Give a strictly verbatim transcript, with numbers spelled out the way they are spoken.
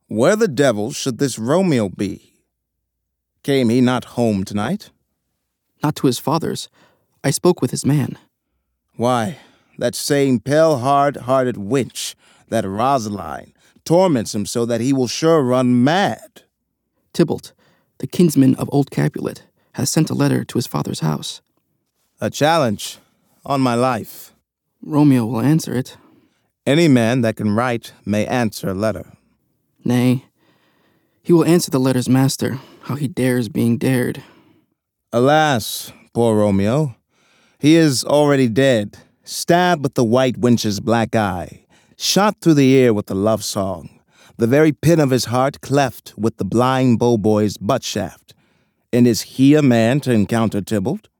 Where the devil should this Romeo be? Came he not home tonight? Not to his father's. I spoke with his man. Why, that same pale, hard-hearted wench, that Rosaline, torments him so that he will sure run mad. Tybalt, the kinsman of old Capulet, has sent a letter to his father's house. A challenge, on my life. Romeo will answer it. Any man that can write may answer a letter. Nay, he will answer the letter's master, how he dares being dared. Alas, poor Romeo, he is already dead, stabbed with the white wench's black eye, shot through the ear with the love song, the very pin of his heart cleft with the blind bow boy's butt shaft. And is he a man to encounter Tybalt?